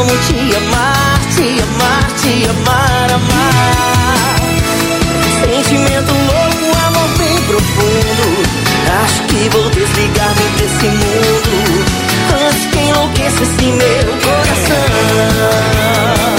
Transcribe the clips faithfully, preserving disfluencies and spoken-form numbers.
como te amar, te amar, te amar, amar. Sentimento louco, amor bem profundo. Acho que vou desligar-me desse mundo antes que enlouqueça esse meu coração.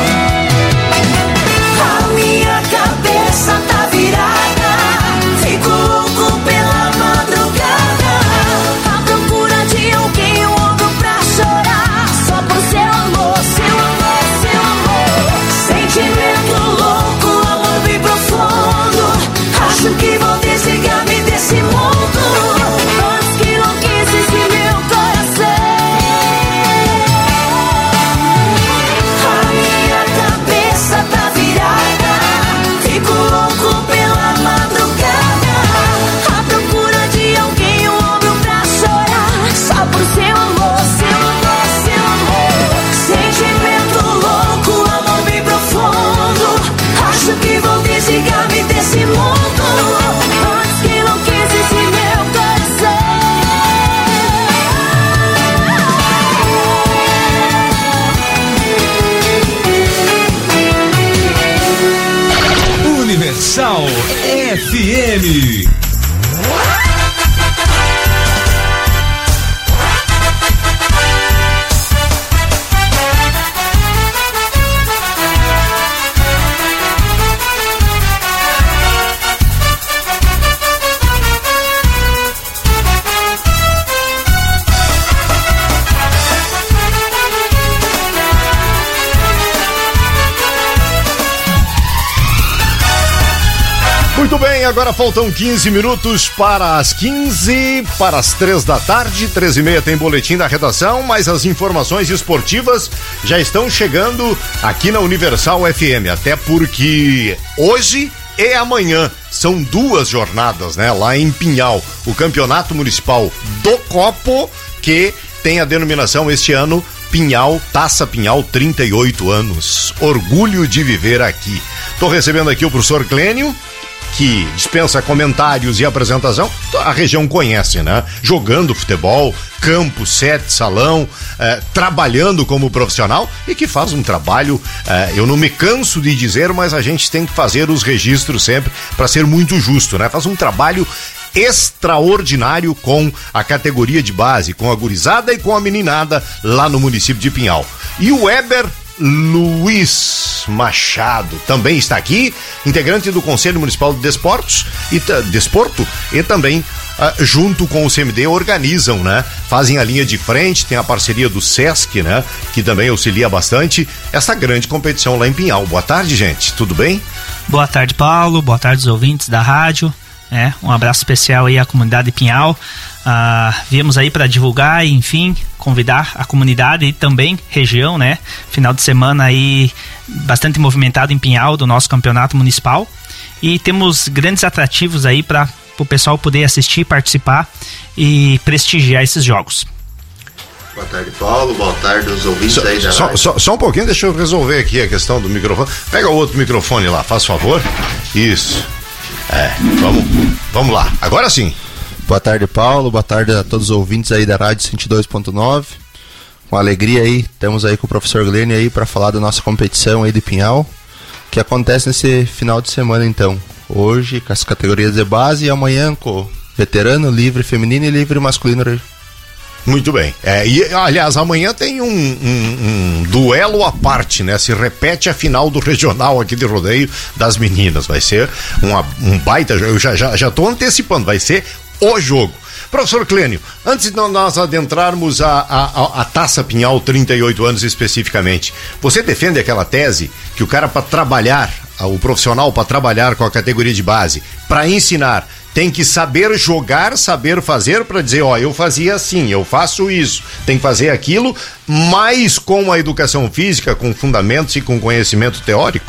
A minha cabeça tá virada, fico louco pela madrugada, à procura de alguém, um ombro pra chorar, só por seu amor, seu amor, seu amor. Sentimento louco, amor bem profundo. Acho que vou desligar-me desse mundo antes que enlouqueça esse meu coração. A minha cabeça tá virada, fico louco pela madrugada, à procura de alguém, um ombro pra chorar, só por seu amor, seu amor, seu amor. Sentimento louco, amor bem profundo. Acho que vou desligar-me desse mundo antes que enlouqueça esse meu coração. Universal F M. Muito bem, agora faltam quinze minutos para as quinze, para as três da tarde, treze e meia tem boletim da redação, mas as informações esportivas já estão chegando aqui na Universal F M, até porque hoje e amanhã são duas jornadas, né, lá em Pinhal, o Campeonato Municipal do Copo, que tem a denominação este ano Pinhal, Taça Pinhal, trinta e oito anos, orgulho de viver aqui. Tô recebendo aqui o professor Clênio, que dispensa comentários e apresentação, a região conhece, né? Jogando futebol, campo, sete, salão, eh, trabalhando como profissional e que faz um trabalho, eh, eu não me canso de dizer, mas a gente tem que fazer os registros sempre para ser muito justo, né? Faz um trabalho extraordinário com a categoria de base, com a gurizada e com a meninada lá no município de Pinhal. E o Weber Luiz Machado também está aqui, integrante do Conselho Municipal de Desportos e Desporto, e também uh, junto com o C M D organizam, né? Fazem a linha de frente, tem a parceria do Sesc, né? Que também auxilia bastante essa grande competição lá em Pinhal. Boa tarde, gente, tudo bem? Boa tarde, Paulo, boa tarde aos ouvintes da rádio. É, um abraço especial aí à comunidade de Pinhal. Ah, viemos aí para divulgar e, enfim, convidar a comunidade e também região, né? Final de semana aí bastante movimentado em Pinhal do nosso campeonato municipal. E temos grandes atrativos aí para o pessoal poder assistir, participar e prestigiar esses jogos. Boa tarde, Paulo. Boa tarde aos ouvintes só, aí da só, rádio. Só, só um pouquinho, deixa eu resolver aqui a questão do microfone. Pega o outro microfone lá, faz favor. Isso. É, vamos, vamos lá, agora sim. Boa tarde, Paulo, boa tarde a todos os ouvintes aí da Rádio cento e dois ponto nove. Com alegria aí, estamos aí com o professor Glênio aí para falar da nossa competição aí de Pinhal, que acontece nesse final de semana então. Hoje com as categorias de base e amanhã com veterano, livre feminino e livre masculino. Muito bem, é, e aliás, amanhã tem um, um, um duelo à parte, né? Se repete a final do regional aqui de rodeio das meninas, vai ser uma, um baita, eu já, já, já tô antecipando, vai ser o jogo. Professor Clênio, antes de nós adentrarmos a, a, a Taça Pinhal, trinta e oito anos especificamente, você defende aquela tese que o cara para trabalhar, o profissional para trabalhar com a categoria de base, para ensinar, tem que saber jogar, saber fazer para dizer, ó, eu fazia assim, eu faço isso, tem que fazer aquilo, mas com a educação física, com fundamentos e com conhecimento teórico?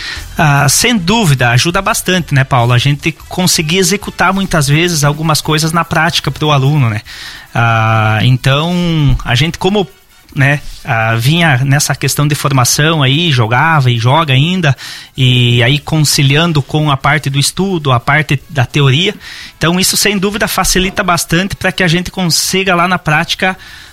Ah, sem dúvida, ajuda bastante, né, Paulo? A gente conseguir executar muitas vezes algumas coisas na prática para o aluno, né? Ah, então, a gente como né, ah, vinha nessa questão de formação aí, jogava e joga ainda, e aí conciliando com a parte do estudo, a parte da teoria, então isso sem dúvida facilita bastante para que a gente consiga lá na prática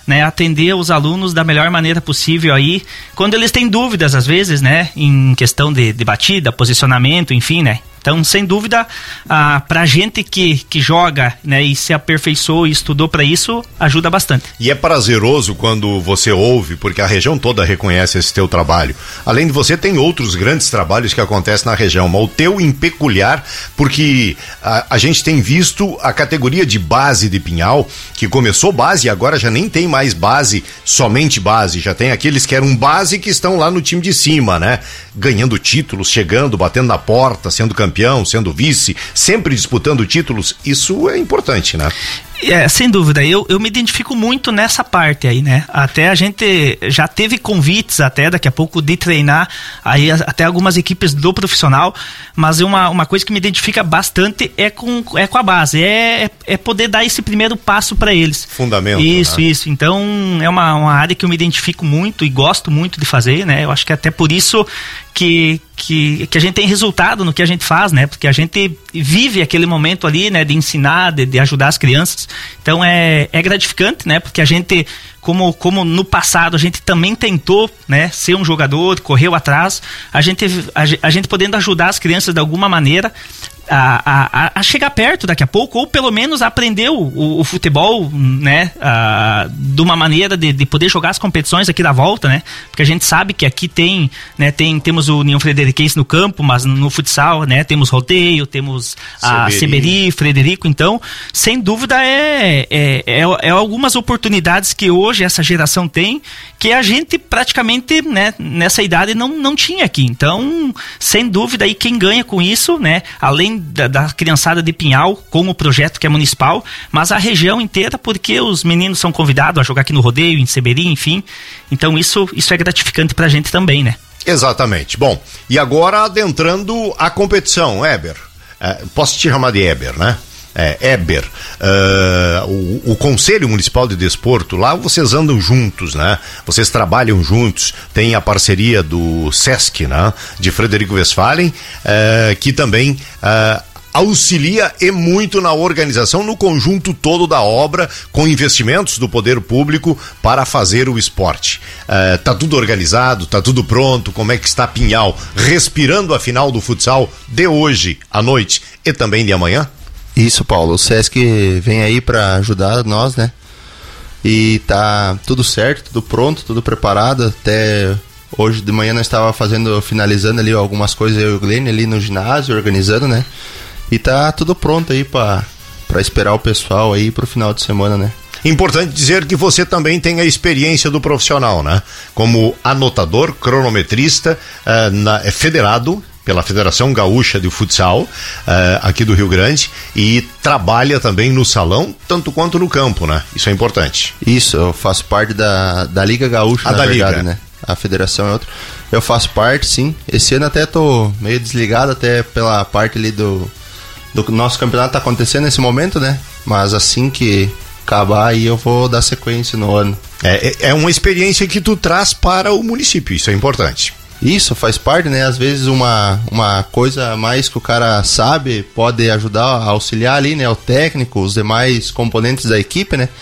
né, atender os alunos da melhor maneira possível aí, quando eles têm dúvidas às vezes, né, em questão de, de batida, posicionamento, enfim, né. Então, sem dúvida, ah, pra gente que, que joga, né, e se aperfeiçoou e estudou para isso, ajuda bastante. E é prazeroso quando você ouve, porque a região toda reconhece esse teu trabalho. Além de você, tem outros grandes trabalhos que acontecem na região, mas o teu em peculiar, porque a, a gente tem visto a categoria de base de Pinhal, que começou base e agora já nem tem mais base, somente base, já tem aqueles que eram base que estão lá no time de cima, né? Ganhando títulos, chegando, batendo na porta, sendo campeão. campeão, sendo vice, sempre disputando títulos, isso é importante, né? É, sem dúvida, eu, eu me identifico muito nessa parte aí, né? Até a gente já teve convites até daqui a pouco de treinar aí até algumas equipes do profissional, mas uma, uma coisa que me identifica bastante é com, é com a base, é, é poder dar esse primeiro passo para eles. Fundamento. Isso, né? isso. Então é uma, uma área que eu me identifico muito e gosto muito de fazer, né? Eu acho que até por isso que, que, que a gente tem resultado no que a gente faz, né? Porque a gente vive aquele momento ali, né? De ensinar, de, de ajudar as crianças. Então é, é gratificante, né? Porque a gente, como, como no passado a gente também tentou, né? Ser um jogador, correu atrás, a gente, a, a gente podendo ajudar as crianças de alguma maneira A, a, a chegar perto daqui a pouco, ou pelo menos aprender o, o, o futebol, né, a, de uma maneira de, de poder jogar as competições aqui da volta, né, porque a gente sabe que aqui tem, né, tem, temos o União Frederiquense no campo, mas no futsal, né, temos rodeio, temos a Seberi, Frederico, então, sem dúvida é, é, é, é algumas oportunidades que hoje essa geração tem, que a gente praticamente, né, nessa idade não, não tinha aqui, então, sem dúvida, aí quem ganha com isso, né, além Da, da criançada de Pinhal, com o projeto que é municipal, mas a região inteira, porque os meninos são convidados a jogar aqui no rodeio, em Seberi, enfim. Então isso, isso é gratificante pra gente também, né? Exatamente. Bom, e agora adentrando a competição, Eber, é, posso te chamar de Eber, né? É, Eber, uh, o, o Conselho Municipal de Desporto, lá vocês andam juntos, né? Vocês trabalham juntos, tem a parceria do Sesc, né? De Frederico Westphalen, uh, que também uh, auxilia e muito na organização, no conjunto todo da obra, com investimentos do poder público para fazer o esporte. Uh, tá tudo organizado, tá tudo pronto, como é que está Pinhal, respirando a final do futsal de hoje à noite e também de amanhã? Isso, Paulo, o Sesc vem aí para ajudar nós, né? E tá tudo certo, tudo pronto, tudo preparado. Até hoje de manhã nós estava fazendo, finalizando ali algumas coisas, eu e o Glenn ali no ginásio, organizando, né? E tá tudo pronto aí para para esperar o pessoal aí pro final de semana, né? Importante dizer que você também tem a experiência do profissional, né? Como anotador, cronometrista, uh, na, é federado pela Federação Gaúcha de Futsal, uh, aqui do Rio Grande, e trabalha também no salão, tanto quanto no campo, né? Isso é importante. Isso, eu faço parte da, da Liga Gaúcha, a na da verdade, Liga, né? A federação é outra. Eu faço parte, sim. Esse ano até tô meio desligado, até pela parte ali do, do nosso campeonato tá acontecendo nesse momento, né? Mas assim que acabar aí eu vou dar sequência no ano. É, é uma experiência que tu traz para o município, isso é importante. Isso, faz parte, né? Às vezes uma, uma coisa a mais que o cara sabe pode ajudar a auxiliar ali, né? O técnico, os demais componentes da equipe, né?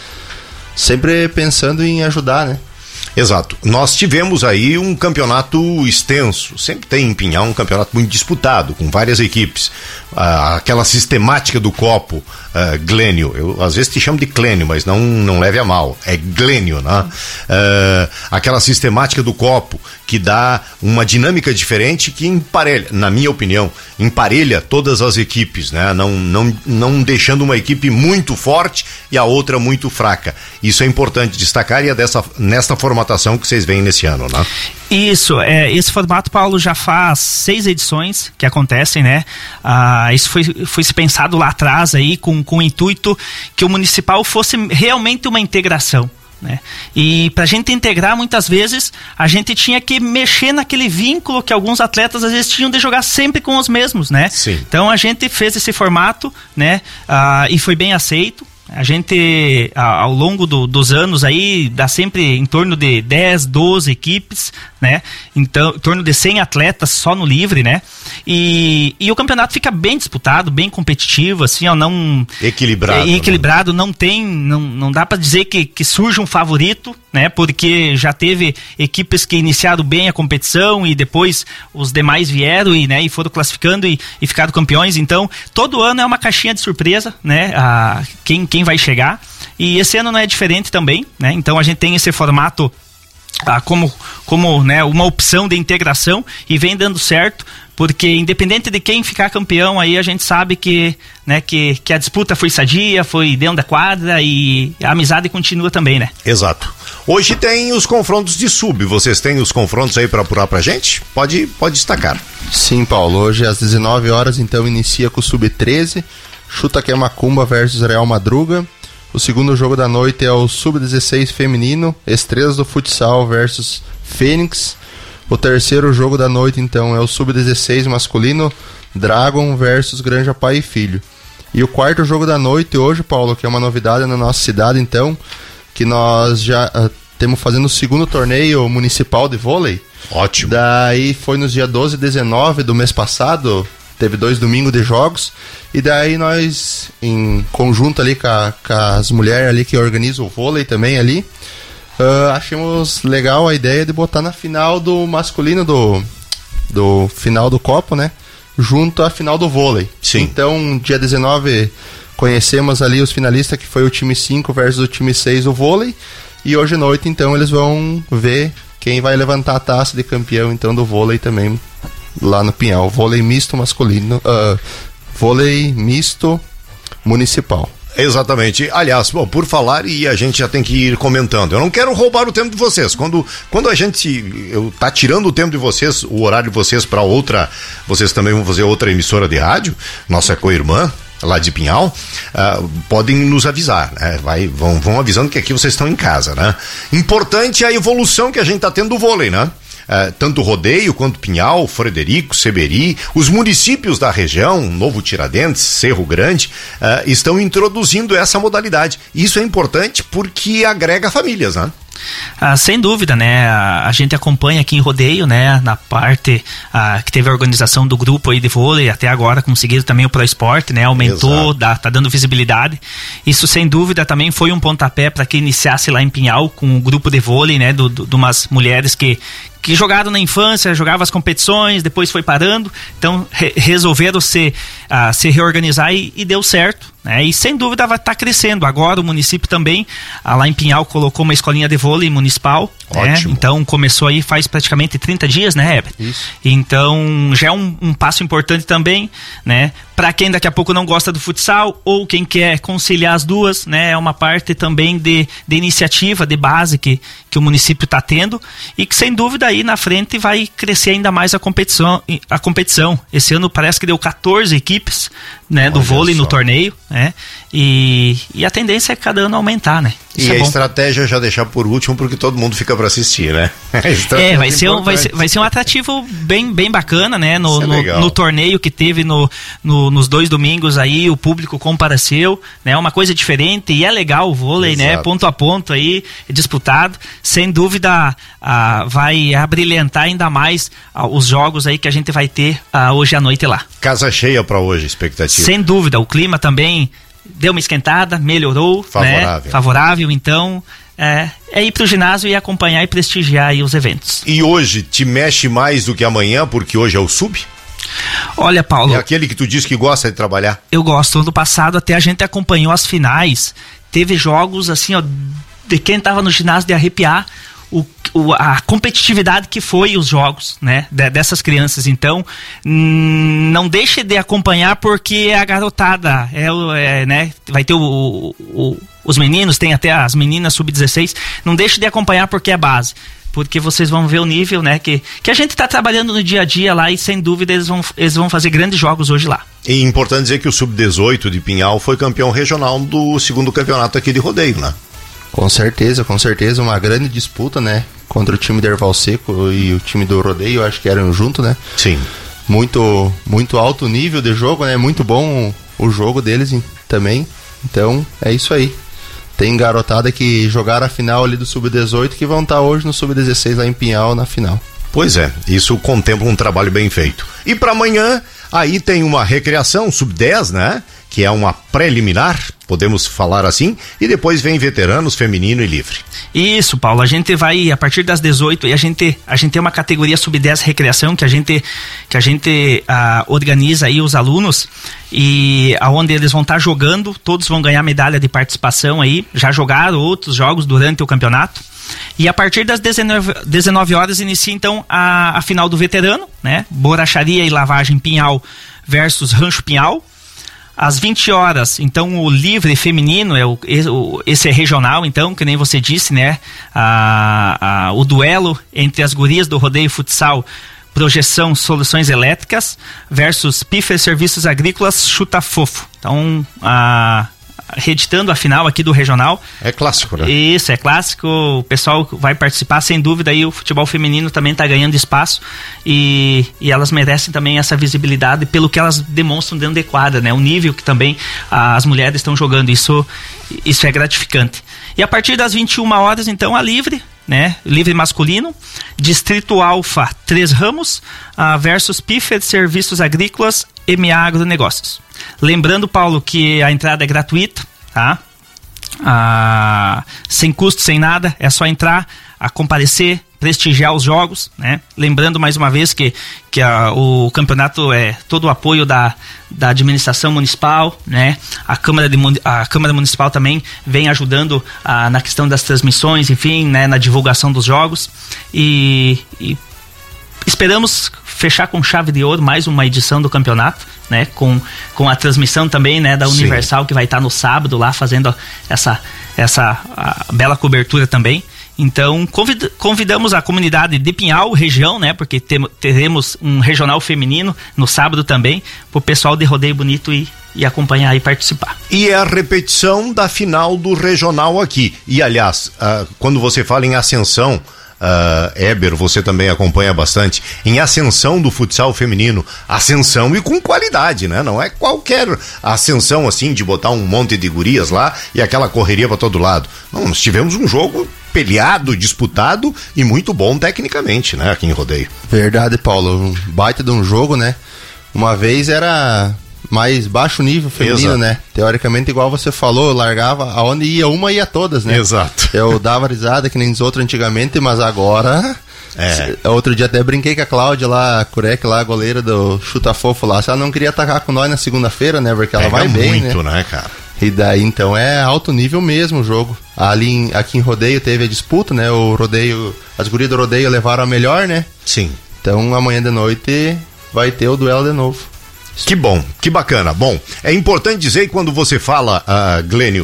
Sempre pensando em ajudar, né? Exato. Nós tivemos aí um campeonato extenso, sempre tem em Pinhal um campeonato muito disputado, com várias equipes. Ah, aquela sistemática do copo, ah, Glênio, eu às vezes te chamo de Clênio, mas não, não leve a mal, é Glênio, né? Ah, aquela sistemática do copo, que dá uma dinâmica diferente, que emparelha, na minha opinião, emparelha todas as equipes, né? Não, não, não deixando uma equipe muito forte e a outra muito fraca. Isso é importante destacar e é dessa, nesta formatação que vocês veem nesse ano, né? Isso, é, esse formato, Paulo, já faz seis edições que acontecem, né? Ah, isso foi, foi se pensado lá atrás aí com, com o intuito que o municipal fosse realmente uma integração, né? E pra gente integrar, muitas vezes a gente tinha que mexer naquele vínculo que alguns atletas às vezes tinham de jogar sempre com os mesmos, né? Sim. Então a gente fez esse formato, né? Ah, e foi bem aceito. A gente, ao longo do, dos anos aí, dá sempre em torno de dez, doze equipes, né? Então, em torno de cem atletas só no livre, né? E, e o campeonato fica bem disputado, bem competitivo, assim, ó, não... Equilibrado. É, equilibrado, né? não tem, não, não dá para dizer que, que surge um favorito, né? Porque já teve equipes que iniciaram bem a competição e depois os demais vieram e, né, e foram classificando e, e ficaram campeões. Então, todo ano é uma caixinha de surpresa, né? A, quem, quem vai chegar. E esse ano não é diferente também, né? Então a gente tem esse formato ah, como, como né, uma opção de integração e vem dando certo, porque independente de quem ficar campeão, aí a gente sabe que, né, que, que a disputa foi sadia, foi dentro da quadra e a amizade continua também, né? Exato. Hoje tem os confrontos de sub, vocês têm os confrontos aí para apurar pra gente? Pode, pode destacar. Sim, Paulo, hoje às dezenove horas então inicia com o sub treze, Chuta que é Macumba versus Real Madruga. O segundo jogo da noite é o sub dezesseis feminino, Estrelas do Futsal versus Fênix. O terceiro jogo da noite, então, é o sub dezesseis masculino, Dragon versus Granja Pai e Filho. E o quarto jogo da noite hoje, Paulo, que é uma novidade na nossa cidade, então, que nós já uh, temos fazendo o segundo torneio municipal de vôlei. Ótimo. Daí foi nos dias doze e dezenove do mês passado, teve dois domingos de jogos, e daí nós, em conjunto ali com, a, com as mulheres ali que organizam o vôlei também ali, uh, achamos legal a ideia de botar na final do masculino do, do final do copo, né? Junto à final do vôlei. Sim. Então, dia dezenove, conhecemos ali os finalistas, que foi o time cinco versus o time seis do vôlei, e hoje à noite, então, eles vão ver quem vai levantar a taça de campeão, então, do vôlei também, lá no Pinhal. Vôlei misto masculino, uh, vôlei misto municipal. Exatamente. Aliás, bom, por falar, e a gente já tem que ir comentando, eu não quero roubar o tempo de vocês. Quando, quando a gente eu tá tirando o tempo de vocês, o horário de vocês para outra, vocês também vão fazer outra emissora de rádio, nossa co-irmã lá de Pinhal, uh, podem nos avisar, né? Vai, vão, vão avisando que aqui vocês estão em casa, né? Importante a evolução que a gente tá tendo do vôlei, né? Uh, tanto Rodeio quanto Pinhal, Frederico, Seberi, os municípios da região, Novo Tiradentes, Cerro Grande, uh, estão introduzindo essa modalidade. Isso é importante porque agrega famílias, né? Ah, sem dúvida, né? A, a gente acompanha aqui em Rodeio, né? Na parte ah, que teve a organização do grupo aí de vôlei, até agora conseguiram também o Pro Esporte, né? Aumentou, dá, tá dando visibilidade. Isso sem dúvida também foi um pontapé para que iniciasse lá em Pinhal com o grupo de vôlei, né? Do, do, de umas mulheres que que jogaram na infância, jogavam as competições, depois foi parando, então re- resolveram se, uh, se reorganizar e, e deu certo, né? E sem dúvida vai estar tá crescendo. Agora o município também, uh, lá em Pinhal, colocou uma escolinha de vôlei municipal, né? Então começou aí faz praticamente trinta dias, né, Heber? Isso. Então já é um, um passo importante também, né? Para quem daqui a pouco não gosta do futsal ou quem quer conciliar as duas, né? É uma parte também de, de iniciativa, de base que, que o município está tendo e que sem dúvida aí na frente vai crescer ainda mais a competição. A competição. Esse ano parece que deu quatorze equipes, né, do vôlei no torneio, né? E, e a tendência é cada ano aumentar, né? Isso e é a bom. Estratégia já deixar por último porque todo mundo fica para assistir, né? É, vai ser, um, vai, ser, vai ser um atrativo bem, bem bacana, né? No, é no, no torneio que teve no, no, nos dois domingos aí, o público compareceu, né? Uma coisa diferente e é legal o vôlei, Exato. né? Ponto a ponto aí, disputado. Sem dúvida, ah, vai abrilhantar ainda mais ah, os jogos aí que a gente vai ter ah, hoje à noite lá. Casa cheia para hoje, expectativa. Sem dúvida, o clima também deu uma esquentada, melhorou, favorável, né? Favorável, então é, é ir pro ginásio e acompanhar e prestigiar aí os eventos. E hoje te mexe mais do que amanhã, porque hoje é o sub? Olha, Paulo, é aquele que tu diz que gosta de trabalhar? Eu gosto. Ano passado até a gente acompanhou as finais, teve jogos assim, ó, de quem tava no ginásio de arrepiar. O, o, a competitividade que foi os jogos, né, de, dessas crianças. Então, hum, não deixe de acompanhar porque é a garotada, é, é, né, vai ter o, o, os meninos, tem até as meninas sub dezesseis, não deixe de acompanhar porque é base, porque vocês vão ver o nível, né, que, que a gente está trabalhando no dia a dia lá e sem dúvida eles vão, eles vão fazer grandes jogos hoje lá. E é importante dizer que o sub dezoito de Pinhal foi campeão regional do segundo campeonato aqui de Rodeio, né? Com certeza, com certeza, uma grande disputa, né? Contra o time do Erval Seco e o time do Rodeio, eu acho que eram juntos, né? Sim. Muito, muito alto nível de jogo, né? Muito bom o jogo deles também. Então, é isso aí. Tem garotada que jogaram a final ali do sub dezoito que vão estar hoje no sub dezesseis lá em Pinhal na final. Pois é, isso contempla um trabalho bem feito. E para amanhã, aí tem uma recreação sub dez, né? Que é uma preliminar, podemos falar assim, e depois vem veteranos, feminino e livre. Isso, Paulo, a gente vai a partir das dezoito e a gente, a gente tem uma categoria sub dez recreação que a gente, que a gente ah, organiza aí os alunos e aonde eles vão estar tá jogando, todos vão ganhar medalha de participação aí, já jogaram outros jogos durante o campeonato. E a partir das dezenove horas inicia então a, a final do veterano, né? Borracharia e lavagem Pinhal versus Rancho Pinhal. Às vinte horas, então, o livre feminino, é o, esse é regional, então, que nem você disse, né? A, a, o duelo entre as gurias do rodeio futsal Projeção Soluções Elétricas versus Piffer Serviços Agrícolas Chuta Fofo. Então, a... reeditando a final aqui do regional. É clássico, né? Isso, é clássico, o pessoal vai participar sem dúvida, aí o futebol feminino também está ganhando espaço e, e elas merecem também essa visibilidade pelo que elas demonstram dentro de quadra, né? O nível que também ah, as mulheres estão jogando, isso, isso é gratificante. E a partir das vinte e uma horas, então, a livre, né? Livre masculino, Distrito Alfa, Três Ramos, ah, versus Piffer Serviços Agrícolas, M A Agronegócios. Lembrando, Paulo, que a entrada é gratuita, tá? Ah, sem custo, sem nada, é só entrar, a comparecer, prestigiar os jogos, né? Lembrando mais uma vez que, que a, o campeonato é todo o apoio da, da administração municipal, né? A Câmara, de, a Câmara Municipal também vem ajudando ah, na questão das transmissões, enfim, né? Na divulgação dos jogos e, e esperamos fechar com chave de ouro mais uma edição do campeonato, né? Com, com a transmissão também, né? Da Universal, sim, que vai estar no sábado lá fazendo essa, essa a bela cobertura também. Então convid, convidamos a comunidade de Pinhal, região, né? Porque tem, teremos um regional feminino no sábado também, para o pessoal de Rodeio Bonito e, e acompanhar e participar. E é a repetição da final do regional aqui. E aliás, uh, quando você fala em ascensão, Uh, Éber, você também acompanha bastante, em ascensão do futsal feminino, ascensão e com qualidade, né? Não é qualquer ascensão assim de botar um monte de gurias lá e aquela correria para todo lado. Não, nós tivemos um jogo peleado, disputado e muito bom tecnicamente, né? Aqui em Rodeio. Verdade, Paulo, um baita de um jogo, né? Uma vez era mais baixo nível feminino, exato, né? Teoricamente, igual você falou, largava aonde ia uma, ia todas, né? Exato. Eu dava risada que nem os outros antigamente, mas agora... É. Outro dia até brinquei com a Cláudia lá, a Curec lá, a goleira do Chuta Fofo lá. Se ela não queria atacar com nós na segunda-feira, né? Porque ela pega vai bem, muito, né? né, cara? E daí, então, é alto nível mesmo o jogo. Ali em, aqui em Rodeio teve a disputa, né? O Rodeio, as gurias do Rodeio levaram a melhor, né? Sim. Então, amanhã de noite vai ter o duelo de novo. Que bom, que bacana. Bom, é importante dizer que quando você fala, uh, Glênio,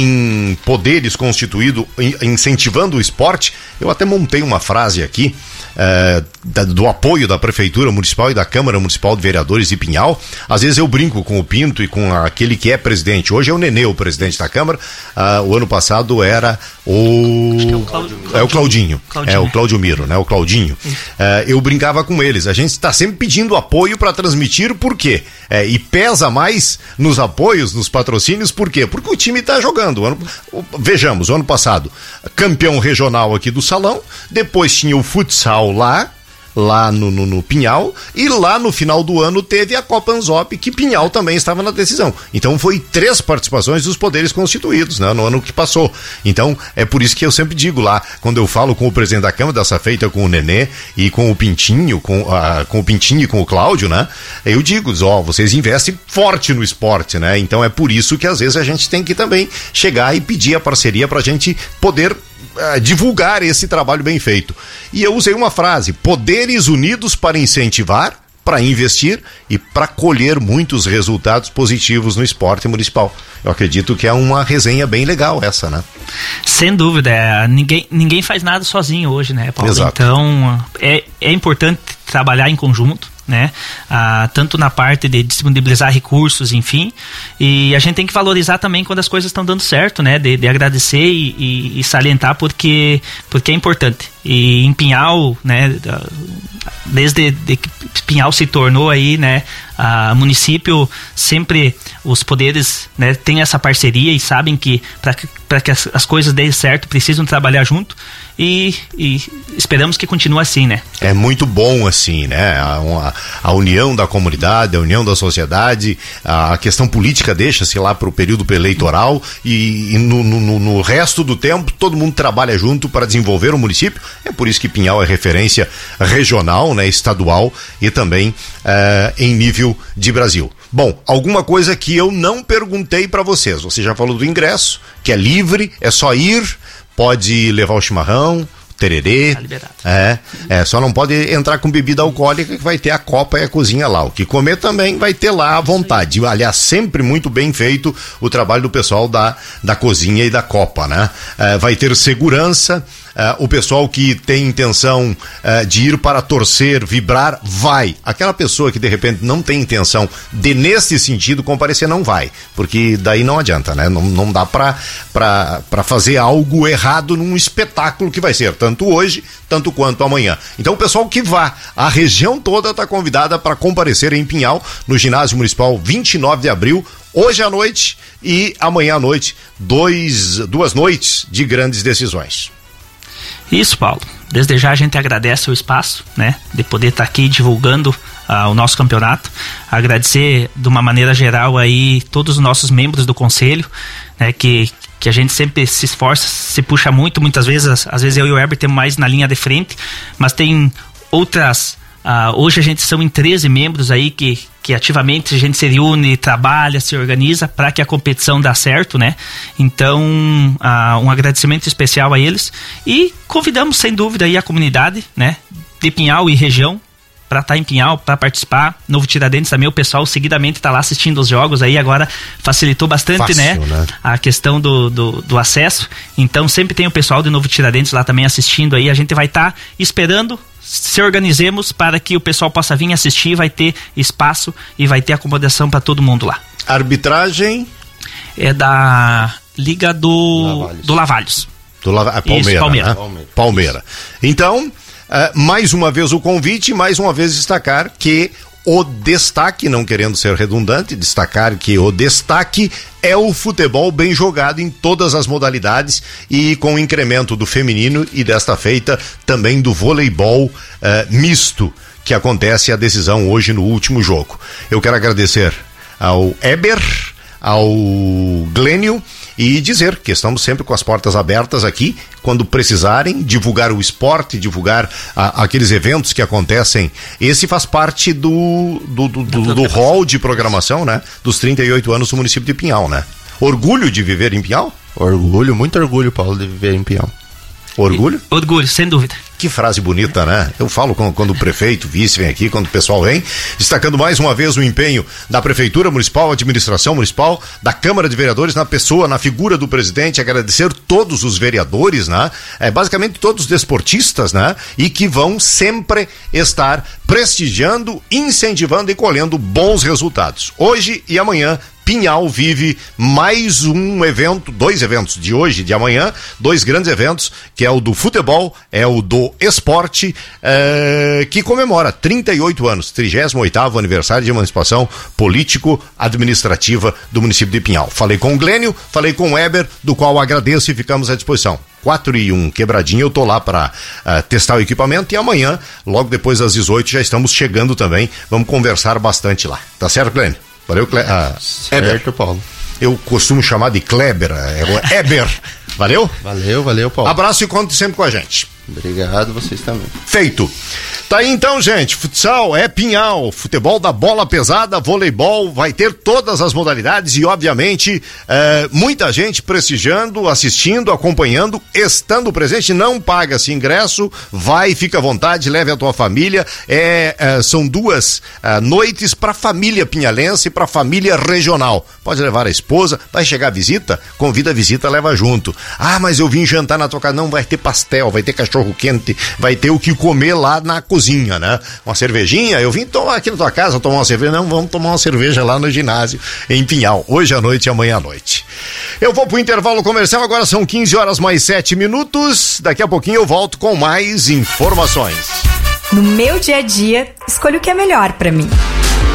em poderes constituídos, in, incentivando o esporte, eu até montei uma frase aqui, uh, da, do apoio da Prefeitura Municipal e da Câmara Municipal de Vereadores de Pinhal. Às vezes eu brinco com o Pinto e com aquele que é presidente. Hoje é o Nenê, o presidente da Câmara. Uh, o ano passado era o... É o, Claudio, é o Claudinho. Claudinho. É o Claudio Miro, né? O Claudinho. Uh, eu brincava com eles. A gente está sempre pedindo apoio para transmitir, por quê? É, e pesa mais nos apoios, nos patrocínios, por quê? Porque o time está jogando. Ano, vejamos, o ano passado, campeão regional aqui do salão, depois tinha o futsal lá, lá no, no, no Pinhal, e lá no final do ano teve a Copa Anzop, que Pinhal também estava na decisão. Então foi três participações dos poderes constituídos, né, no ano que passou. Então é por isso que eu sempre digo lá, quando eu falo com o presidente da Câmara, dessa feita com o Nenê e com o Pintinho, com, uh, com o Pintinho e com o Cláudio, né, eu digo, ó, vocês investem forte no esporte, né, então é por isso que às vezes a gente tem que também chegar e pedir a parceria pra gente poder Uh, divulgar esse trabalho bem feito. E eu usei uma frase: poderes unidos para incentivar, para investir e para colher muitos resultados positivos no esporte municipal. Eu acredito que é uma resenha bem legal essa, né? Sem dúvida, é, ninguém, ninguém faz nada sozinho hoje, né, Paulo? Exato. Então é, é importante trabalhar em conjunto, né? Ah, tanto na parte de disponibilizar recursos, enfim, e a gente tem que valorizar também quando as coisas estão dando certo, né? De, de agradecer e, e, e salientar porque, porque é importante. E em Pinhal, né? Desde de que Pinhal se tornou aí, né? A município, sempre os poderes, né, têm essa parceria e sabem que para que, pra que as, as coisas deem certo precisam trabalhar junto e, e esperamos que continue assim, né? É muito bom assim, né? A, a, a união da comunidade, a união da sociedade, a, a questão política deixa-se lá para o período eleitoral e, e no, no, no resto do tempo todo mundo trabalha junto para desenvolver o município. É por isso que Pinhal é referência regional, né, estadual e também uh, em nível de Brasil. Bom, alguma coisa que eu não perguntei para vocês. Você já falou do ingresso, que é livre, é só ir, pode levar o chimarrão, tererê, Tá liberado. é, é, só não pode entrar com bebida alcoólica, que vai ter a copa e a cozinha lá. O que comer também vai ter lá à vontade. Aliás, sempre muito bem feito o trabalho do pessoal da, da cozinha e da copa, né? É, vai ter segurança. Uh, o pessoal que tem intenção uh, de ir para torcer, vibrar, vai. Aquela pessoa que de repente não tem intenção de, nesse sentido, comparecer, não vai. Porque daí não adianta, né? Não, não dá para para fazer algo errado num espetáculo que vai ser, tanto hoje, tanto quanto amanhã. Então o pessoal que vá, a região toda está convidada para comparecer em Pinhal, no Ginásio Municipal, vinte e nove de abril, hoje à noite e amanhã à noite, dois, duas noites de grandes decisões. Isso, Paulo. Desde já a gente agradece o espaço, né, de poder estar aqui divulgando uh, o nosso campeonato. Agradecer de uma maneira geral aí todos os nossos membros do conselho, né, que, que a gente sempre se esforça, se puxa muito, muitas vezes, às vezes eu e o Heber temos mais na linha de frente, mas tem outras... Uh, hoje a gente são em treze membros aí que, que ativamente a gente se reúne, trabalha, se organiza para que a competição dê certo, né? Então, uh, um agradecimento especial a eles e convidamos sem dúvida aí a comunidade, né, de Pinhal e região para estar tá em Pinhal, para participar. Novo Tiradentes também, o pessoal seguidamente está lá assistindo os jogos aí, agora facilitou bastante, Fácil, né, né? A questão do, do, do acesso. Então sempre tem o pessoal de Novo Tiradentes lá também assistindo aí, a gente vai estar tá esperando, se organizemos para que o pessoal possa vir assistir, vai ter espaço e vai ter acomodação para todo mundo lá. Arbitragem? É da Liga do Lavalhos. Do Lavalhos. Do Lava... Palmeira, Isso, Palmeira. Né? Palmeira. Palmeira. Então, uh, mais uma vez o convite, mais uma vez destacar que o destaque, não querendo ser redundante, destacar que o destaque é o futebol bem jogado em todas as modalidades e com o incremento do feminino e desta feita também do voleibol uh, misto, que acontece a decisão hoje no último jogo. Eu quero agradecer ao Heber, ao Glênio e dizer que estamos sempre com as portas abertas aqui, quando precisarem, divulgar o esporte, divulgar a, aqueles eventos que acontecem. Esse faz parte do, do, do, do, do hall de programação, né? Dos trinta e oito anos do município de Pinhal, né? Orgulho de viver em Pinhal? Orgulho, muito orgulho, Paulo, de viver em Pinhal. Orgulho? Orgulho, sem dúvida. Que frase bonita, né? Eu falo quando, quando o prefeito, o vice vem aqui, quando o pessoal vem, destacando mais uma vez o empenho da Prefeitura Municipal, Administração Municipal, da Câmara de Vereadores, na pessoa, na figura do presidente, agradecer todos os vereadores, né? É, basicamente todos os desportistas, né? E que vão sempre estar prestigiando, incentivando e colhendo bons resultados. Hoje e amanhã, Pinhal vive mais um evento, dois eventos de hoje e de amanhã, dois grandes eventos, que é o do futebol, é o do esporte, é, que comemora trinta e oito anos, trigésimo oitavo aniversário de emancipação político-administrativa do município de Pinhal. Falei com o Glênio, falei com o Heber, do qual agradeço e ficamos à disposição. quatro e um quebradinho, eu tô lá para uh, testar o equipamento e amanhã, logo depois das dezoito, já estamos chegando também, vamos conversar bastante lá. Tá certo, Glênio? Valeu, Cle... ah, certo, Paulo. Eu costumo chamar de Kleber, é o Heber. Valeu? Valeu, valeu, Paulo. Abraço e conte sempre com a gente. Obrigado, vocês também. Feito. Tá aí então, gente, futsal é Pinhal, futebol da bola pesada, voleibol, vai ter todas as modalidades e obviamente é, muita gente prestigiando, assistindo, acompanhando, estando presente, não paga-se ingresso, vai, fica à vontade, leve a tua família, é, é, são duas é, noites para família pinhalense, para família regional, pode levar a esposa, vai chegar a visita, convida a visita, leva junto. Ah, mas eu vim jantar na tua casa, não, vai ter pastel, vai ter cachorro quente, vai ter o que comer lá na cozinha, né? Uma cervejinha, eu vim tomar aqui na tua casa, tomar uma cerveja, não, vamos tomar uma cerveja lá no ginásio, em Pinhal, hoje à noite e amanhã à noite. Eu vou pro intervalo comercial, agora são quinze horas mais sete minutos, daqui a pouquinho eu volto com mais informações. No meu dia a dia, escolho o que é melhor pra mim.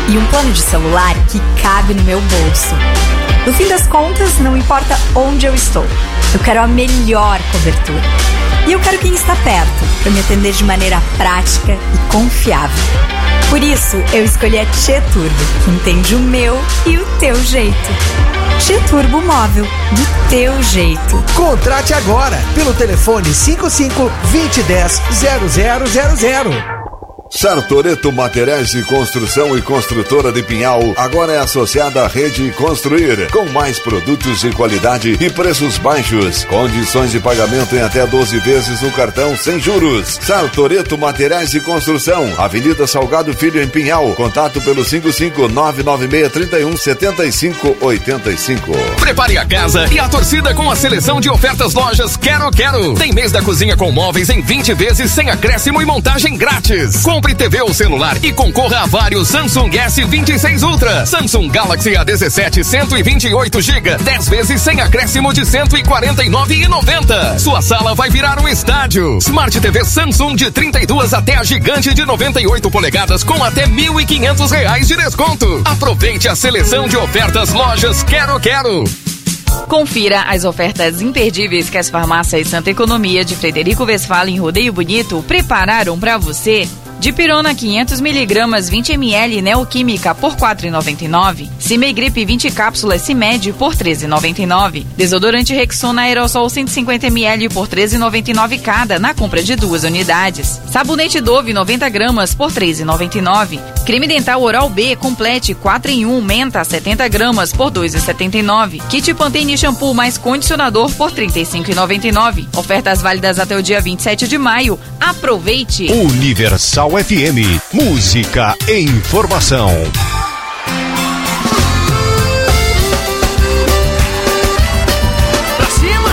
e um plano de celular que cabe no meu bolso. No fim das contas, não importa onde eu estou, eu quero a melhor cobertura. E eu quero quem está perto, para me atender de maneira prática e confiável. Por isso, eu escolhi a Tchê Turbo, que entende o meu e o teu jeito. Tchê Turbo Móvel, do teu jeito. Contrate agora, pelo telefone cinco cinco, dois zero, dez, zero zero zero zero. Sartoreto Materiais de Construção e Construtora de Pinhal agora é associada à Rede Construir, com mais produtos de qualidade e preços baixos. Condições de pagamento em até doze vezes no cartão sem juros. Sartoreto Materiais de Construção, Avenida Salgado Filho em Pinhal. Contato pelo cinco cinco nove nove seis três um sete cinco oito cinco. Prepare a casa e a torcida com a seleção de ofertas lojas Quero Quero. Tem mês da cozinha com móveis em vinte vezes sem acréscimo e montagem grátis. Compre T V ou celular e concorra a vários Samsung S vinte e seis Ultra, Samsung Galaxy A dezessete cento e vinte e oito gigabytes, dez vezes sem acréscimo de cento e quarenta e nove reais e noventa centavos. Sua sala vai virar um estádio. Smart T V Samsung de trinta e duas até a gigante de noventa e oito polegadas com até mil e quinhentos reais de desconto. Aproveite a seleção de ofertas lojas Quero Quero. Confira as ofertas imperdíveis que as farmácias Santa Economia de Frederico Westphalen em Rodeio Bonito prepararam para você. Dipirona quinhentos miligramas vinte mililitros Neoquímica por quatro reais e noventa e nove centavos. Cimegripe vinte cápsulas Cimed por treze reais e noventa e nove centavos. Desodorante Rexona Aerosol cento e cinquenta mililitros por treze reais e noventa e nove centavos cada na compra de duas unidades. Sabonete Dove noventa gramas por treze reais e noventa e nove centavos. Creme dental Oral B complete quatro em um Menta setenta gramas por dois reais e setenta e nove centavos. Kit Pantene shampoo mais condicionador por trinta e cinco reais e noventa e nove centavos. Ofertas válidas até o dia vinte e sete de maio. Aproveite! Universal F M, música e informação. Pra cima!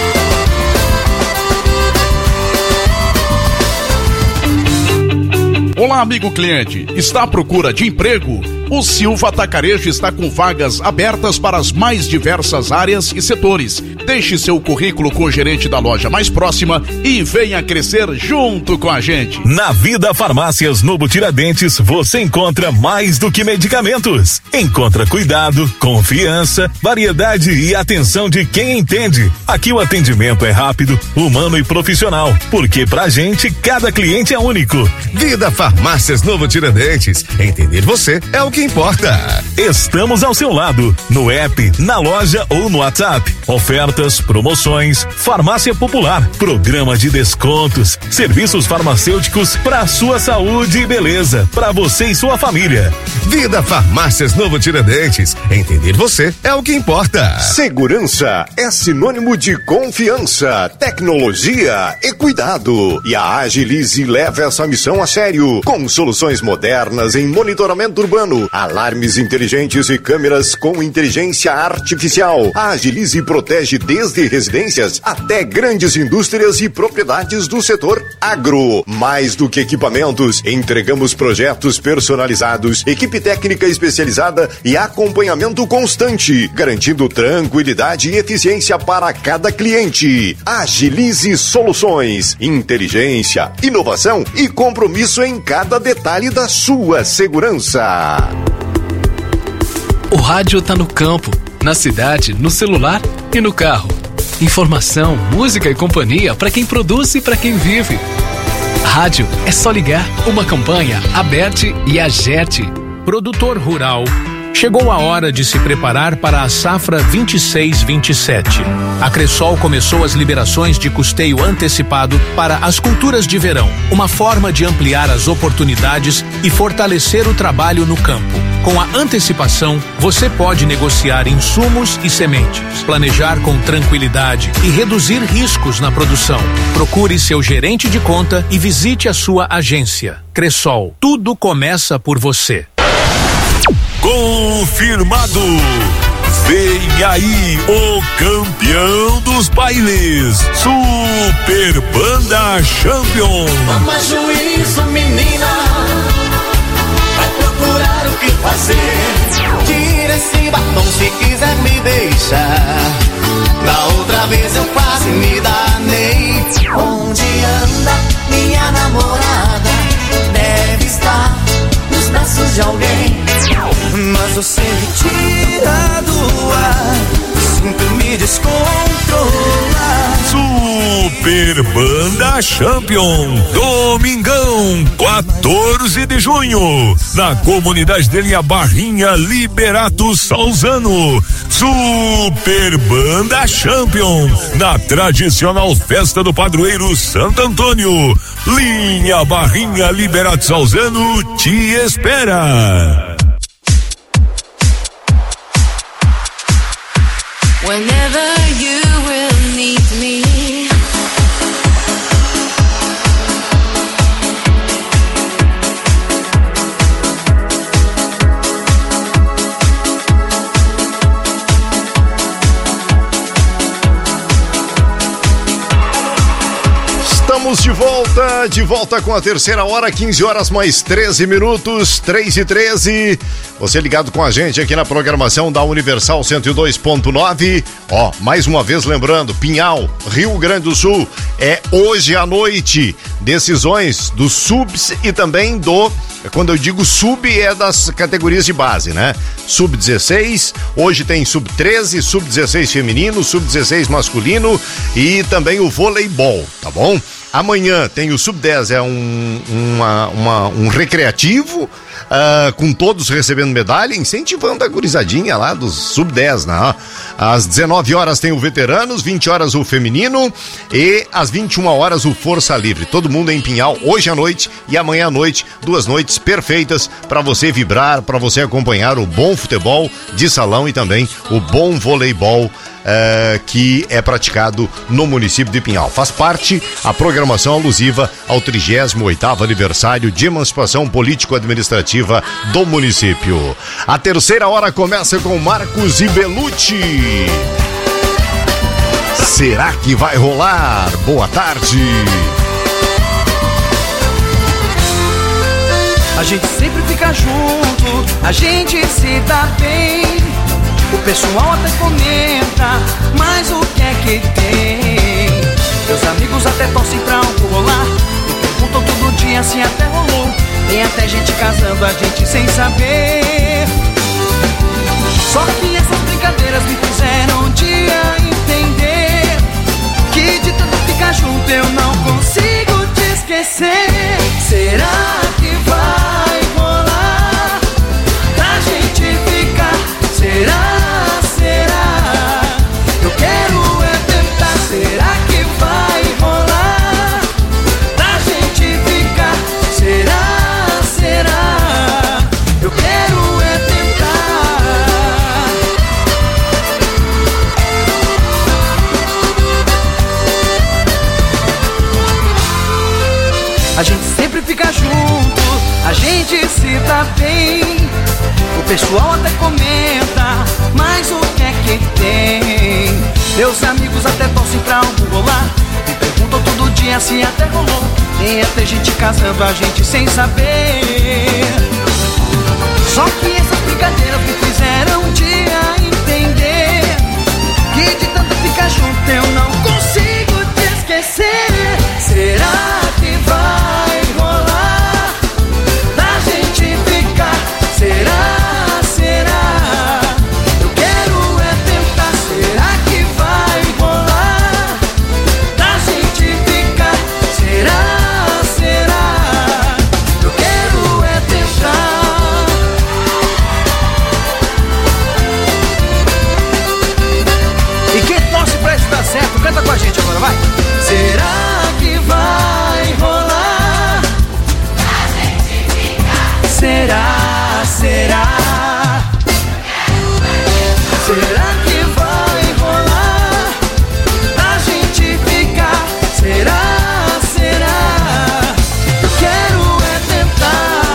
Olá, amigo cliente. Está à procura de emprego? O Silva Atacarejo está com vagas abertas para as mais diversas áreas e setores. Deixe seu currículo com o gerente da loja mais próxima e venha crescer junto com a gente. Na Vida Farmácias Novo Tiradentes, você encontra mais do que medicamentos. Encontra cuidado, confiança, variedade e atenção de quem entende. Aqui o atendimento é rápido, humano e profissional, porque pra gente cada cliente é único. Vida Farmácias Novo Tiradentes. Entender você é o que importa. Estamos ao seu lado, no app, na loja ou no WhatsApp. Ofertas, promoções, farmácia popular, programa de descontos, serviços farmacêuticos para sua saúde e beleza, para você e sua família. Vida Farmácias Novo Tiradentes. Entender você é o que importa. Segurança é sinônimo de confiança, tecnologia e cuidado. E a Agilize leva essa missão a sério, com soluções modernas em monitoramento urbano, alarmes inteligentes e câmeras com inteligência artificial. A Agilize protege desde residências até grandes indústrias e propriedades do setor agro. Mais do que equipamentos, entregamos projetos personalizados, equipe técnica especializada e acompanhamento constante, garantindo tranquilidade e eficiência para cada cliente. Agilize Soluções, inteligência, inovação e compromisso em cada detalhe da sua segurança. O rádio tá no campo, na cidade, no celular e no carro. Informação, música e companhia para quem produz e para quem vive. Rádio é só ligar. Uma campanha Aberte e Agerte. Produtor rural. Chegou a hora de se preparar para a safra vinte e seis vinte e sete. A Cressol começou as liberações de custeio antecipado para as culturas de verão, uma forma de ampliar as oportunidades e fortalecer o trabalho no campo. Com a antecipação, você pode negociar insumos e sementes, planejar com tranquilidade e reduzir riscos na produção. Procure seu gerente de conta e visite a sua agência. Cressol, tudo começa por você. Confirmado! Vem aí o campeão dos bailes, Super Banda Champion. Toma juízo, menina, vai procurar o que fazer. Tira esse batom se quiser me deixar. Da outra vez eu quase me danei. Onde anda minha namorada? Deve estar nos braços de alguém. você me tira do ar, sinto me descontrolar. Super Banda Champion, domingão, quatorze de junho, na comunidade de Linha Barrinha, Liberato Salzano. Super Banda Champion, na tradicional festa do padroeiro Santo Antônio. Linha Barrinha, Liberato Salzano te espera. Whenever you will need me. Estamos de volta, de volta com a terceira hora, quinze horas mais treze minutos, três e treze. Você ligado com a gente aqui na programação da Universal cento e dois ponto nove. Ó, mais uma vez lembrando, Pinhal, Rio Grande do Sul, é hoje à noite. Decisões dos subs e também do, quando eu digo sub, é das categorias de base, né? sub dezesseis, hoje tem sub treze, sub dezesseis feminino, sub dezesseis masculino e também o voleibol, tá bom? Amanhã tem o sub dez, é um, uma, uma, um recreativo, uh, com todos recebendo medalha, incentivando a gurizadinha lá dos sub dez, né? Às dezenove horas tem o veteranos, vinte horas o feminino e às vinte e uma horas o força livre. Todo mundo em Pinhal hoje à noite e amanhã à noite, duas noites perfeitas para você vibrar, para você acompanhar o bom futebol de salão e também o bom voleibol Uh, que é praticado no município de Pinhal. Faz parte a programação alusiva ao trigésimo oitavo aniversário de emancipação político-administrativa do município. A terceira hora começa com Marcos e Belucci. Será que vai rolar? Boa tarde. A gente sempre fica junto, a gente se dá bem. O pessoal até comenta, mas o que é que tem? Meus amigos até torcem pra algo rolar, me perguntam todo dia se até rolou. Tem até gente casando a gente sem saber. Só que essas brincadeiras me fizeram um dia entender que de tanto ficar junto eu não consigo te esquecer. Será que vai rolar pra gente ficar? Será? A gente sempre fica junto, a gente se dá bem. O pessoal até comenta, mas o que é que tem? Meus amigos até torcem pra algo rolar, me perguntam todo dia se até rolou. Tem até gente casando a gente sem saber. Só que essas brincadeiras me fizeram um dia entender que de tanto ficar junto eu não consigo te esquecer. Será que vai rolar pra gente ficar? Será, será? Eu quero é tentar. Será que vai rolar pra gente ficar? Será, será? Eu quero é tentar. E quem torce pra isso dar certo, canta com a gente agora, vai! Será que vai rolar pra gente ficar? Será, será? Será que vai rolar pra gente ficar? Será, será? Eu quero é tentar.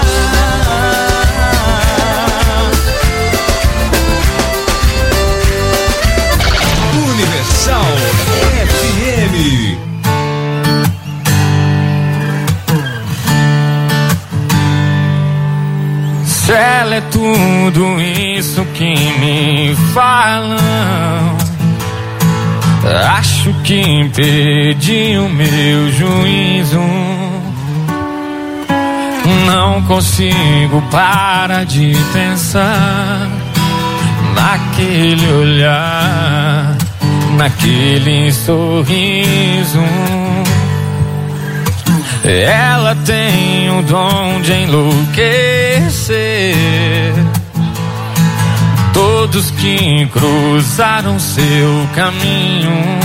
Universal F M. Se ela é tudo isso que me falam, acho que perdi o meu juízo. Não consigo parar de pensar naquele olhar, naquele sorriso. Ela tem o dom de enlouquecer todos que cruzaram seu caminho.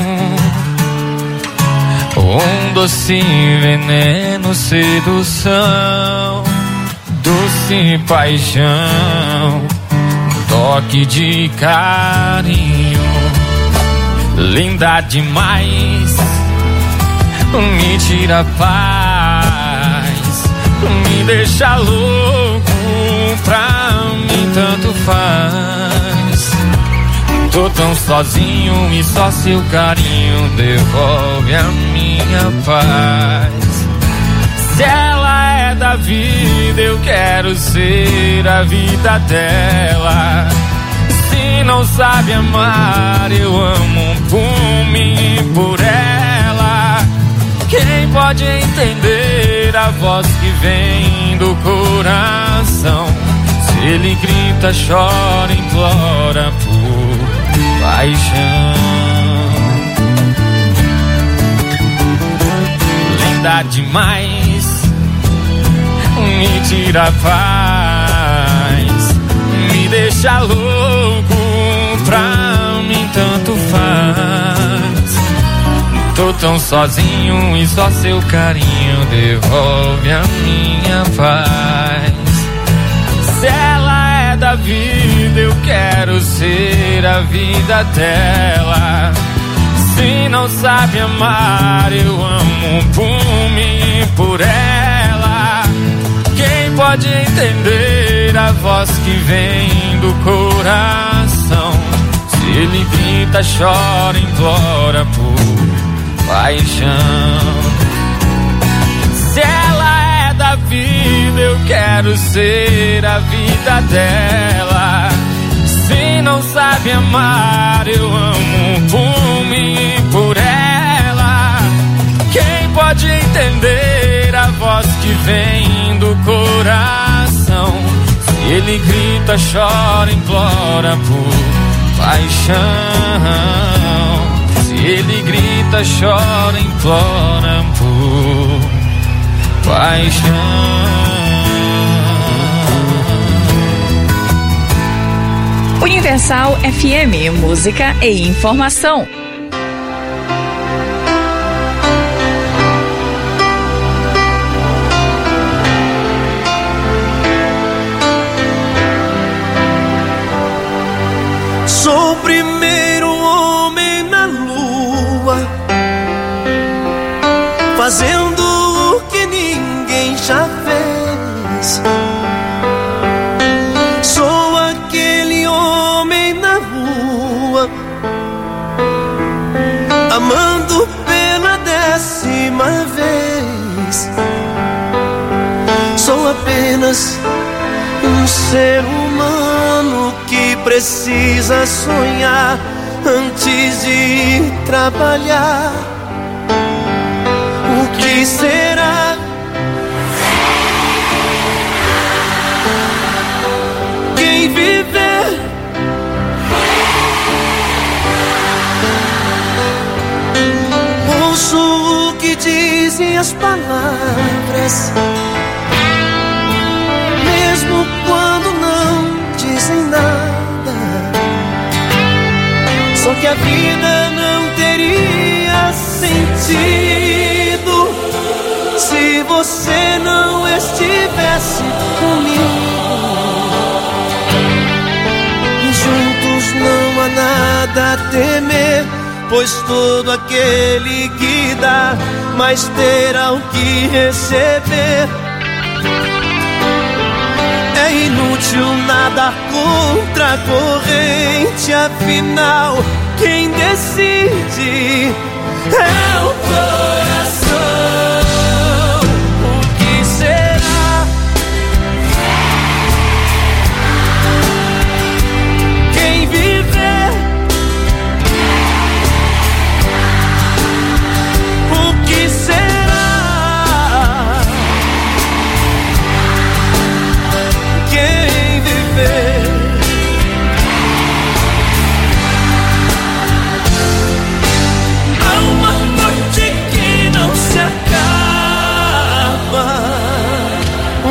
Um doce veneno, sedução, doce paixão, toque de carinho. Linda demais, me tira a paz, me deixa louco, pra mim tanto faz. Tô tão sozinho e só seu carinho devolve a minha paz. Se ela é da vida, eu quero ser a vida dela. Se não sabe amar, eu amo por mim e por ela. Quem pode entender a voz que vem do coração? Se ele grita, chora, implora por paixão. Linda demais, me tira a paz, me deixa louco, pra mim tanto faz. Tô tão sozinho e só seu carinho devolve a minha paz. Se ela é da vida, eu quero ser a vida dela. Se não sabe amar, eu amo por mim e por ela. Quem pode entender a voz que vem do coração? Se ele grita, chora, implora por paixão. Se ela é da vida, eu quero ser a vida dela. Se não sabe amar, eu amo por mim e por ela. Quem pode entender a voz que vem do coração? Se ele grita, chora, implora por paixão. Se ele grita, chora, implora por paixão. Universal F M, música e informação. Sou o primeiro homem na lua, fazendo o que ninguém já fez. Sou aquele homem na rua, amando pela décima vez. Sou apenas um ser humano que precisa sonhar antes de trabalhar. O que será? Quem viver ouço o que dizem as palavras, mesmo quando não dizem nada. Só que a vida não teria sentido se você não estivesse comigo. E juntos não há nada a temer, pois todo aquele que dá mais terá o que receber. É inútil nadar contra a corrente, afinal quem decide é o coração. O que será? Quem viver? O que será? Quem viver?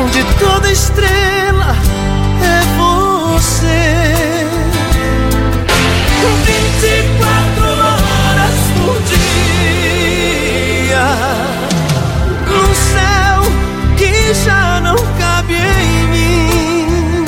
onde toda estrela é você. Vinte e quatro horas por dia, num céu que já não cabe em mim.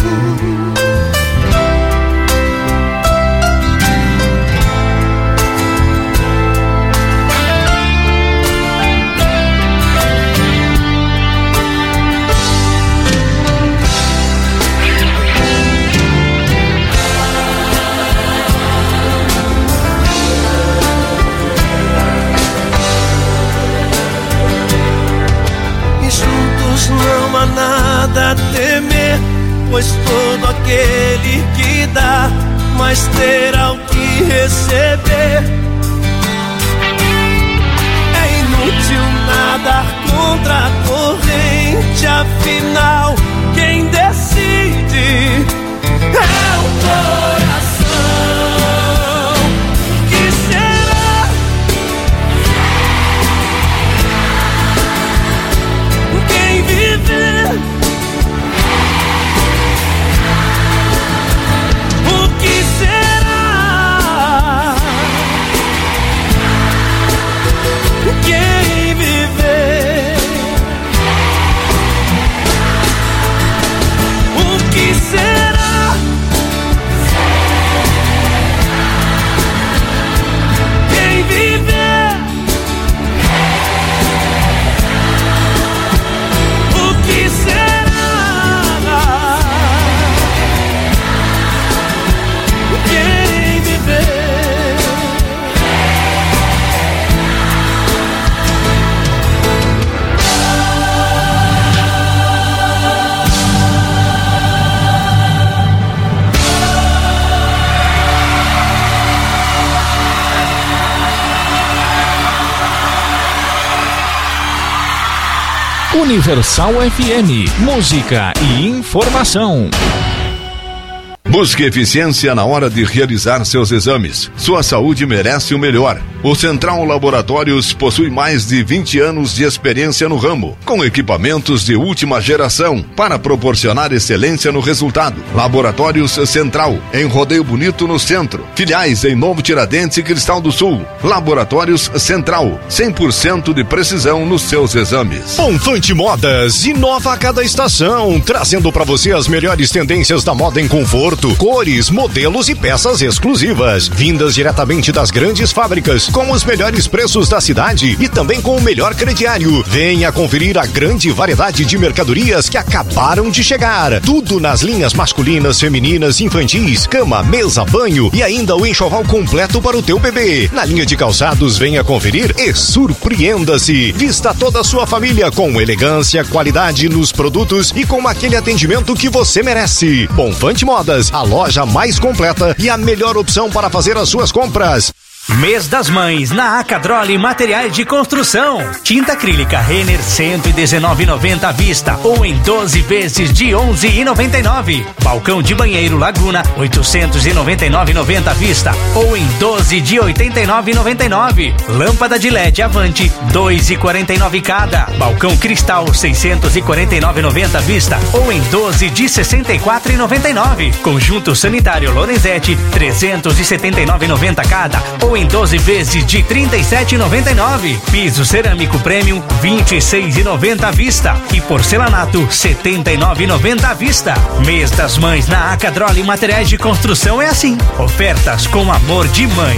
Não há nada a temer, pois todo aquele que dá, mais terá o que receber. É inútil nadar contra a corrente, afinal quem decide é o coração. Que será? Quem viver? O que será? Quem viver? O que será? Quem viver? O que será? Quem viver? Universal F M, música e informação. Busque eficiência na hora de realizar seus exames. Sua saúde merece o melhor. O Central Laboratórios possui mais de vinte anos de experiência no ramo, com equipamentos de última geração, para proporcionar excelência no resultado. Laboratórios Central, em Rodeio Bonito, no centro. Filiais em Novo Tiradentes e Cristal do Sul. Laboratórios Central, cem por cento de precisão nos seus exames. Bonfante Modas, inova a cada estação, trazendo para você as melhores tendências da moda em conforto, cores, modelos e peças exclusivas, vindas diretamente das grandes fábricas, com os melhores preços da cidade e também com o melhor crediário. Venha conferir a grande variedade de mercadorias que acabaram de chegar. Tudo nas linhas masculinas, femininas, infantis, cama, mesa, banho e ainda o enxoval completo para o teu bebê. Na linha de calçados, venha conferir e surpreenda-se. Vista toda a sua família com elegância, qualidade nos produtos e com aquele atendimento que você merece. Bonfante Modas, a loja mais completa e a melhor opção para fazer as suas compras. Mês das Mães na Acadrole Materiais de Construção. Tinta acrílica Renner cento e dezenove reais e noventa centavos à vista ou em doze vezes de onze reais e noventa e nove centavos. Balcão de banheiro Laguna oitocentos e noventa e nove reais e noventa centavos à vista ou em doze de oitenta e nove reais e noventa e nove centavos. Lâmpada de L E D Avante dois reais e quarenta e nove centavos cada. Balcão Cristal seiscentos e quarenta e nove reais e noventa centavos à vista ou em doze de sessenta e quatro reais e noventa e nove centavos. Conjunto sanitário Lorenzetti trezentos e setenta e nove reais e noventa centavos cada ou em doze vezes de trinta e sete reais e noventa e nove centavos. Piso cerâmico premium vinte e seis reais e noventa centavos à vista e porcelanato setenta e nove reais e noventa centavos à vista. Mês das Mães na Acadrole Materiais de Construção é assim. Ofertas com amor de mãe.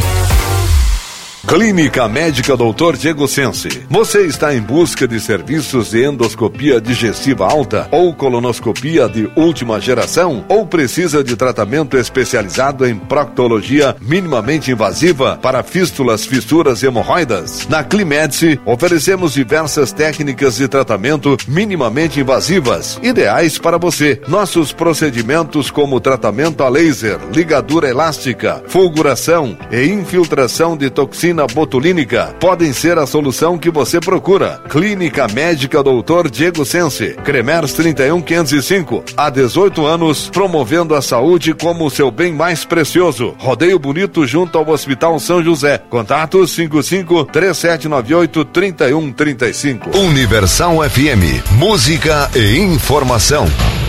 Clínica Médica doutor Diego Sense. Você está em busca de serviços de endoscopia digestiva alta ou colonoscopia de última geração? Ou precisa de tratamento especializado em proctologia minimamente invasiva para fístulas, fissuras e hemorroidas? Na Climedice, oferecemos diversas técnicas de tratamento minimamente invasivas, ideais para você. Nossos procedimentos como tratamento a laser, ligadura elástica, fulguração e infiltração de toxinas clorina botulínica podem ser a solução que você procura. Clínica Médica doutor Diego Sense, Cremers trinta e um quinhentos e cinco, há dezoito anos, promovendo a saúde como o seu bem mais precioso. Rodeio Bonito junto ao Hospital São José. Contato cinco cinco, três sete nove oito, três um três cinco. Universal F M, música e informação.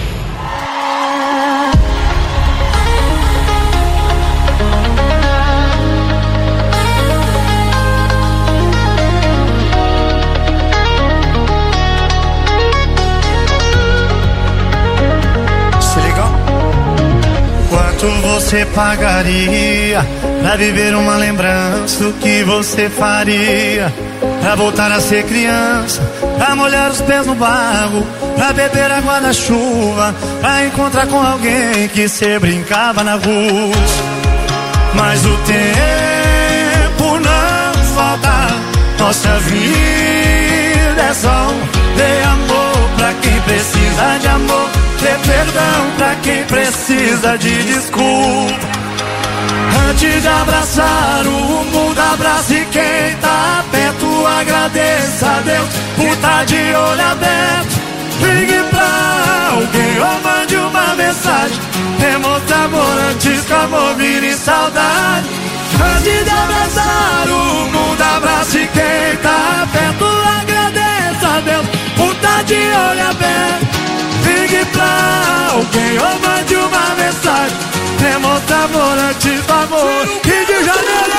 Você pagaria pra viver uma lembrança? O que você faria pra voltar a ser criança? Pra molhar os pés no barro, pra beber água da chuva, pra encontrar com alguém que cê brincava na rua. Mas o tempo não volta, nossa vida é só de amor pra quem precisa de amor. Dê perdão pra quem precisa de desculpa. Antes de abraçar o mundo, abrace quem tá perto. Agradeça a Deus por tá de olho aberto. Ligue pra alguém ou mande uma mensagem. Demonstra amor antes que amor vire saudade. Antes de abraçar o mundo, abrace quem tá perto. Agradeça a Deus por tá de olho aberto. Ligue pra alguém ou mande uma mensagem. Demonstra amor antes do amor. Rio de Janeiro.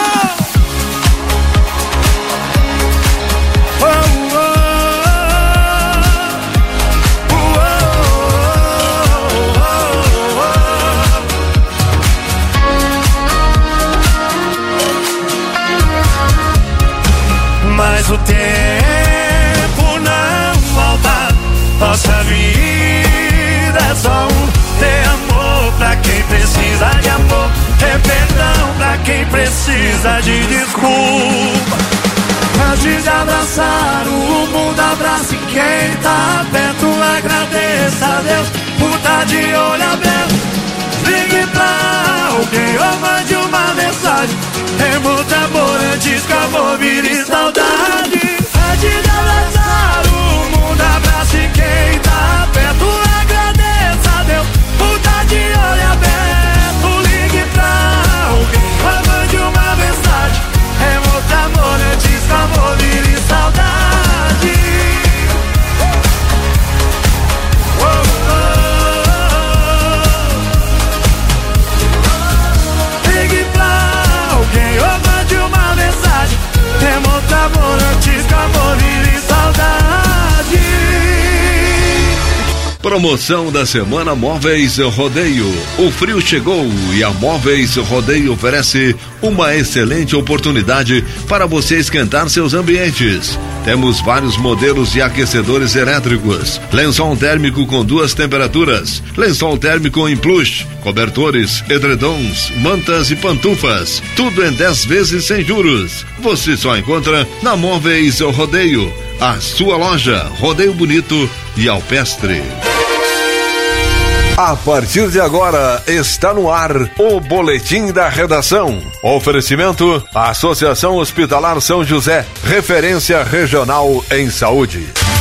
Oh, oh, oh, oh, oh. Mas o tempo não volta. Nossa vida é só um ter amor pra quem precisa de amor. É perdão pra quem precisa de desculpa. Antes de abraçar o mundo, abrace quem tá perto. Agradeça a Deus por tá de olho aberto. Ligue pra alguém ou mande uma mensagem. Demonstra amor antes que amor vire saudade. Antes de abraçar o mundo, abrace quem tá perto. Agradeça a Deus por tá de olho aberto. Ligue pra alguém ou mande uma mensagem. Demonstra amor antes que amor vire saudade. Oh, oh, oh. Ligue pra alguém ou mande uma mensagem. Demonstra amor antes que amor vire saudade. Promoção da Semana Móveis Rodeio. O frio chegou e a Móveis Rodeio oferece uma excelente oportunidade para você esquentar seus ambientes. Temos vários modelos de aquecedores elétricos, lençol térmico com duas temperaturas, lençol térmico em plush, cobertores, edredons, mantas e pantufas, tudo em dez vezes sem juros. Você só encontra na Móveis Rodeio, a sua loja Rodeio Bonito e Alpestre. A partir de agora está no ar o Boletim da Redação. Oferecimento: Associação Hospitalar São José, referência regional em saúde.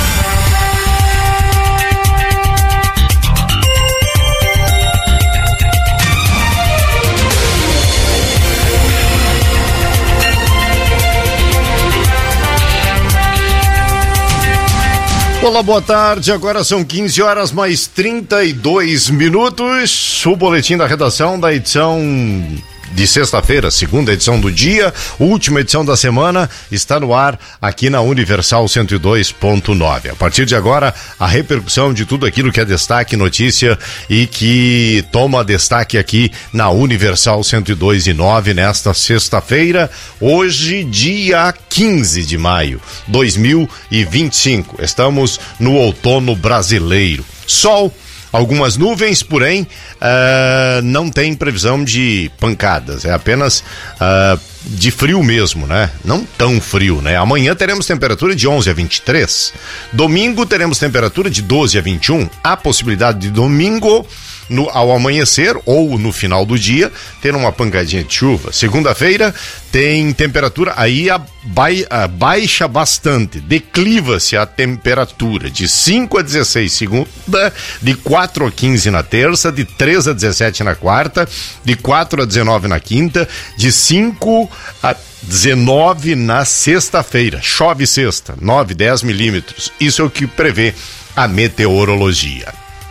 Olá, boa tarde. Agora são quinze horas mais trinta e dois minutos. O boletim da redação da edição de sexta-feira, segunda edição do dia, última edição da semana, está no ar aqui na Universal cento e dois ponto nove. A partir de agora, a repercussão de tudo aquilo que é destaque, notícia e que toma destaque aqui na Universal cento e dois ponto nove nesta sexta-feira, hoje, dia quinze de maio de dois mil e vinte e cinco. Estamos no outono brasileiro. Sol, algumas nuvens, porém uh, não tem previsão de pancadas, é apenas uh, de frio mesmo, né? Não tão frio, né? Amanhã teremos temperatura de onze a vinte e três. Domingo teremos temperatura de doze a vinte e um. Há possibilidade de domingo, no, ao amanhecer ou no final do dia, ter uma pancadinha de chuva. Segunda-feira tem temperatura, aí a, bai, a baixa bastante, decliva-se a temperatura de cinco a dezesseis segunda, de quatro a quinze na terça, de três a dezessete na quarta, de quatro a dezenove na quinta, de cinco a dezenove na sexta-feira. Chove sexta, nove, dez milímetros. Isso é o que prevê a meteorologia.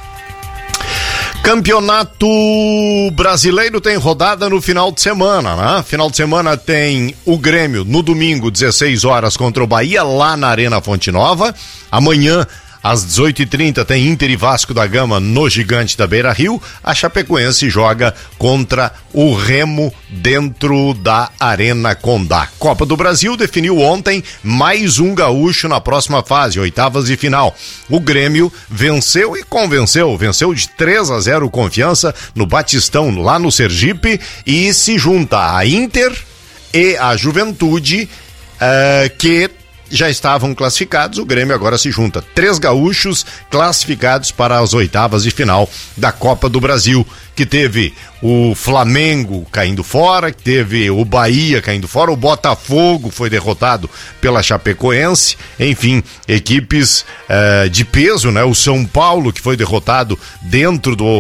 Campeonato Brasileiro tem rodada no final de semana, né? Final de semana tem o Grêmio no domingo, dezesseis horas, contra o Bahia, lá na Arena Fonte Nova. Amanhã, às dezoito e trinta, tem Inter e Vasco da Gama no Gigante da Beira-Rio. A Chapecoense joga contra o Remo dentro da Arena Condá. Copa do Brasil definiu ontem mais um gaúcho na próxima fase, oitavas de final. O Grêmio venceu e convenceu, venceu de três a zero Confiança no Batistão, lá no Sergipe, e se junta a Inter e a Juventude, uh, que já estavam classificados. O Grêmio agora se junta. Três gaúchos classificados para as oitavas de final da Copa do Brasil, que teve o Flamengo caindo fora, que teve o Bahia caindo fora, o Botafogo foi derrotado pela Chapecoense, enfim, equipes uh, de peso, né? O São Paulo, que foi derrotado dentro do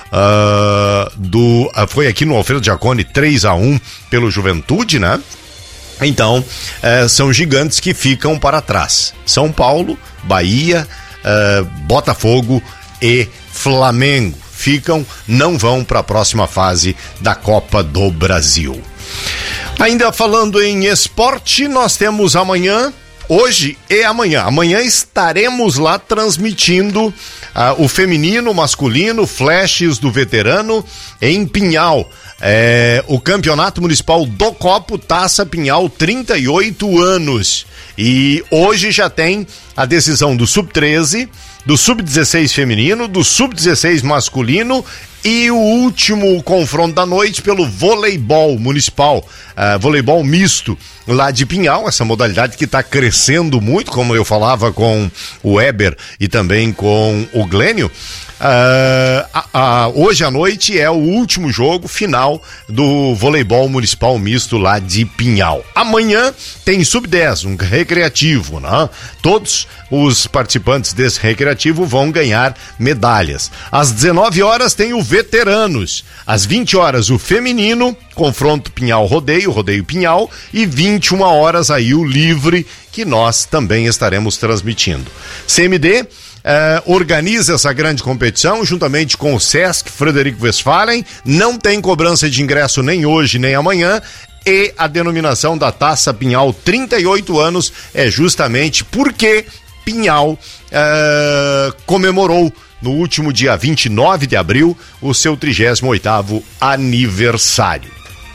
uh, do uh, foi aqui no Alfredo Jaconi três a um pelo Juventude, né? Então, eh, são gigantes que ficam para trás. São Paulo, Bahia, eh, Botafogo e Flamengo ficam, não vão para a próxima fase da Copa do Brasil. Ainda falando em esporte, nós temos amanhã, hoje e amanhã. Amanhã estaremos lá transmitindo uh, o feminino, o masculino, flashes do veterano em Pinhal. É, o Campeonato Municipal do Copo Taça Pinhal, trinta e oito anos. E hoje já tem a decisão do sub treze, do sub dezesseis feminino, do sub dezesseis masculino e o último confronto da noite pelo voleibol municipal, uh, voleibol misto lá de Pinhal, essa modalidade que está crescendo muito, como eu falava com o Weber e também com o Glênio. Uh, a, a, hoje à noite é o último jogo final do voleibol municipal misto lá de Pinhal. Amanhã tem sub dez, um recreativo, né? Todos os participantes desse recreativo vão ganhar medalhas. Às dezenove horas tem o veteranos. Às vinte horas o feminino, confronto Pinhal Rodeio, Rodeio Pinhal, e vinte e uma horas aí o livre, que nós também estaremos transmitindo. C M D Uh, organiza essa grande competição juntamente com o Sesc Frederico Westphalen. Não tem cobrança de ingresso nem hoje nem amanhã, e a denominação da Taça Pinhal trinta e oito anos é justamente porque Pinhal uh, comemorou no último dia vinte e nove de abril o seu trigésimo oitavo aniversário.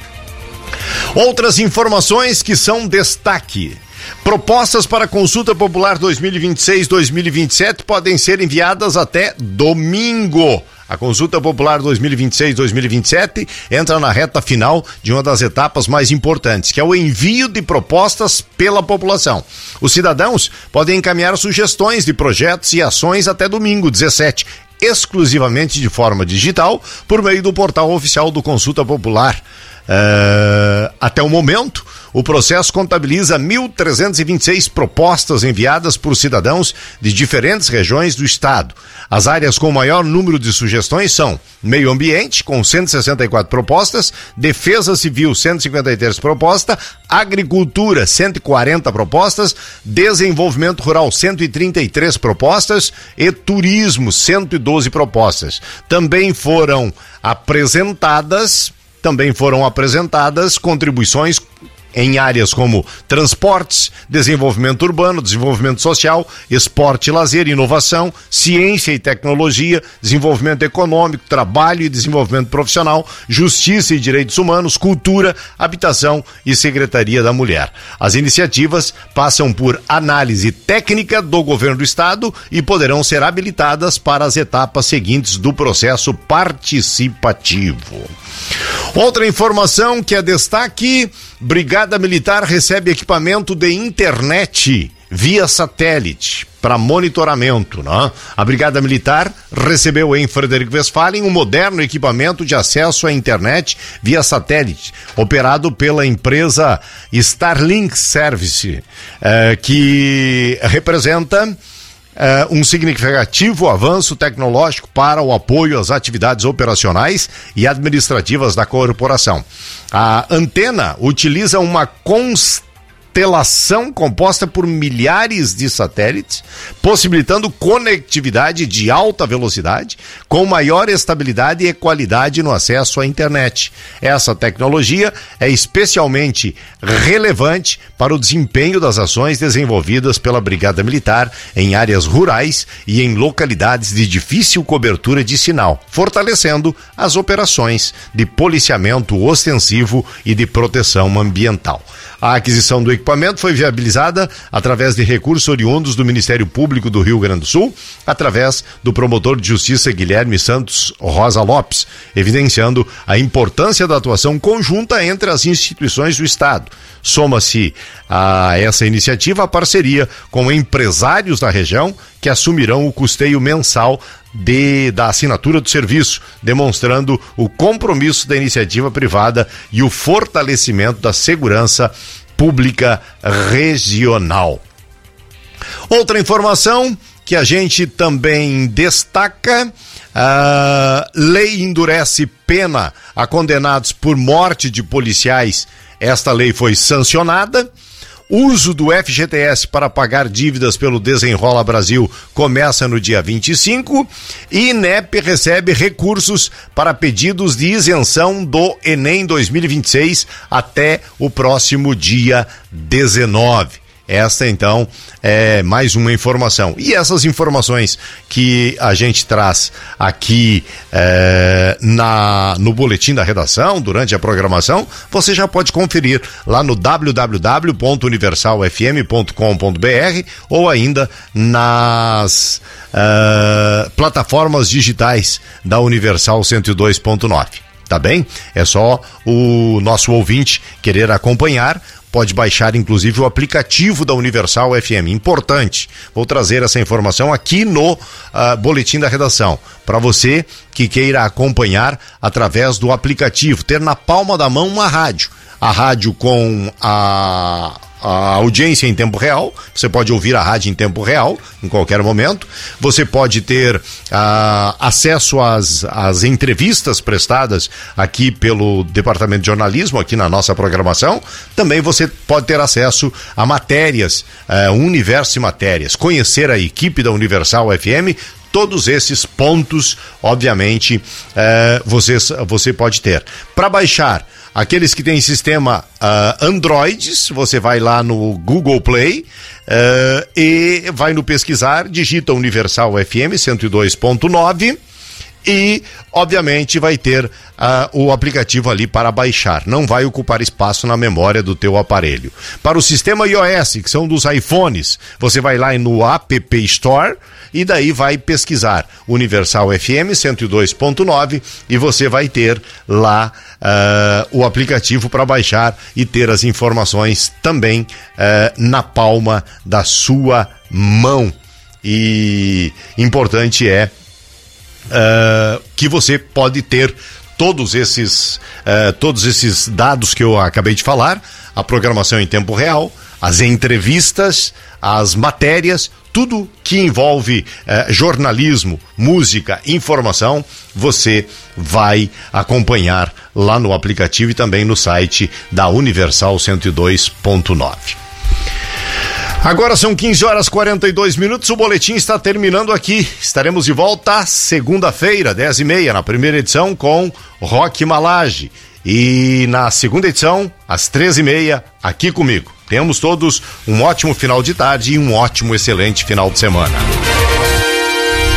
Outras informações que são destaque: propostas para consulta popular dois mil e vinte e seis a dois mil e vinte e sete podem ser enviadas até domingo. A consulta popular dois mil e vinte e seis a dois mil e vinte e sete entra na reta final de uma das etapas mais importantes, que é o envio de propostas pela população. Os cidadãos podem encaminhar sugestões de projetos e ações até domingo, dezessete, exclusivamente de forma digital, por meio do portal oficial do Consulta Popular. Uh, até o momento, o processo contabiliza mil trezentas e vinte e seis propostas enviadas por cidadãos de diferentes regiões do estado. As áreas com maior número de sugestões são meio ambiente, com cento e sessenta e quatro propostas, defesa civil, cento e cinquenta e três propostas, agricultura, cento e quarenta propostas, desenvolvimento rural, cento e trinta e três propostas e turismo, cento e doze propostas. Também foram apresentadas Também foram apresentadas contribuições em áreas como transportes, desenvolvimento urbano, desenvolvimento social, esporte e lazer, inovação, ciência e tecnologia, desenvolvimento econômico, trabalho e desenvolvimento profissional, justiça e direitos humanos, cultura, habitação e Secretaria da Mulher. As iniciativas passam por análise técnica do governo do estado e poderão ser habilitadas para as etapas seguintes do processo participativo. Outra informação que é destaque: Brigada Militar recebe equipamento de internet via satélite para monitoramento, né? A Brigada Militar recebeu em Frederico Westphalen um moderno equipamento de acesso à internet via satélite, operado pela empresa Starlink Service, eh, que representa Uh, um significativo avanço tecnológico para o apoio às atividades operacionais e administrativas da corporação. A antena utiliza uma constelação composta por milhares de satélites, possibilitando conectividade de alta velocidade, com maior estabilidade e qualidade no acesso à internet. Essa tecnologia é especialmente relevante para o desempenho das ações desenvolvidas pela Brigada Militar em áreas rurais e em localidades de difícil cobertura de sinal, fortalecendo as operações de policiamento ostensivo e de proteção ambiental. A aquisição do equipamento foi viabilizada através de recursos oriundos do Ministério Público do Rio Grande do Sul, através do promotor de justiça Guilherme Santos Rosa Lopes, evidenciando a importância da atuação conjunta entre as instituições do Estado. Soma-se a essa iniciativa a parceria com empresários da região que assumirão o custeio mensal de, da assinatura do serviço, demonstrando o compromisso da iniciativa privada e o fortalecimento da segurança pública regional. Outra informação que a gente também destaca: a lei endurece pena a condenados por morte de policiais. Esta lei foi sancionada. Uso do F G T S para pagar dívidas pelo Desenrola Brasil começa no dia vinte e cinco e INEP recebe recursos para pedidos de isenção do Enem dois mil e vinte e seis até o próximo dia dezenove. Esta, então, é mais uma informação. E essas informações que a gente traz aqui é, na, no boletim da redação, durante a programação, você já pode conferir lá no w w w ponto universal f m ponto com ponto b r ou ainda nas uh, plataformas digitais da Universal cento e dois ponto nove. Tá bem? É só o nosso ouvinte querer acompanhar. Pode baixar, inclusive, o aplicativo da Universal F M. Importante, vou trazer essa informação aqui no uh, boletim da redação, para você que queira acompanhar através do aplicativo, ter na palma da mão uma rádio. A rádio com a... a audiência em tempo real, você pode ouvir a rádio em tempo real, em qualquer momento. Você pode ter uh, acesso às, às entrevistas prestadas aqui pelo Departamento de Jornalismo, aqui na nossa programação. Também você pode ter acesso a matérias, uh, Universo e Matérias, conhecer a equipe da Universal F M. Todos esses pontos, obviamente, uh, vocês, você pode ter. Para baixar, aqueles que têm sistema uh, Androids, você vai lá no Google Play uh, e vai no pesquisar, digita Universal F M cento e dois ponto nove e, obviamente, vai ter uh, o aplicativo ali para baixar. Não vai ocupar espaço na memória do teu aparelho. Para o sistema iOS, que são dos iPhones, você vai lá no App Store e daí vai pesquisar Universal F M cento e dois ponto nove e você vai ter lá uh, o aplicativo para baixar e ter as informações também uh, na palma da sua mão. E importante é uh, que você pode ter todos esses, uh, todos esses dados que eu acabei de falar, a programação em tempo real, as entrevistas, as matérias, tudo que envolve eh, jornalismo, música, informação, você vai acompanhar lá no aplicativo e também no site da Universal cento e dois ponto nove. Agora são quinze horas e quarenta e dois minutos, o boletim está terminando aqui. Estaremos de volta segunda-feira, dez e meia, na primeira edição com Rock Malage. E na segunda edição, às treze e meia, aqui comigo. Temos todos um ótimo final de tarde e um ótimo, excelente final de semana.